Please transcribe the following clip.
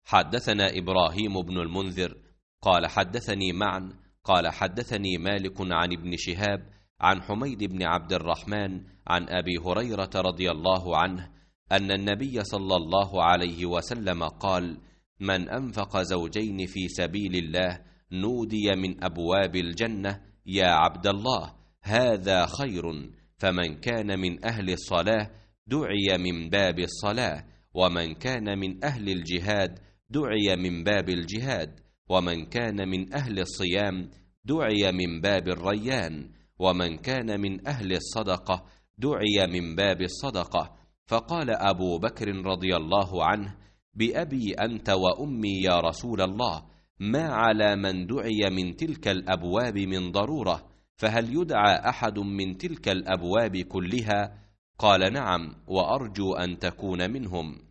حدثنا إبراهيم بن المنذر قال حدثني معن قال حدثني مالك عن ابن شهاب عن حميد بن عبد الرحمن عن أبي هريرة رضي الله عنه أن النبي صلى الله عليه وسلم قال: من أنفق زوجين في سبيل الله نودي من أبواب الجنة: يا عبد الله، هذا خير. فمن كان من أهل الصلاة دعي من باب الصلاة، ومن كان من أهل الجهاد دعي من باب الجهاد، ومن كان من أهل الصيام دعي من باب الريان، ومن كان من أهل الصدقة دعي من باب الصدقة. فقال أبو بكر رضي الله عنه: بأبي أنت وأمي يا رسول الله، ما على من دعي من تلك الأبواب من ضرورة، فهل يدعى أحد من تلك الأبواب كلها؟ قال: نعم، وأرجو أن تكون منهم.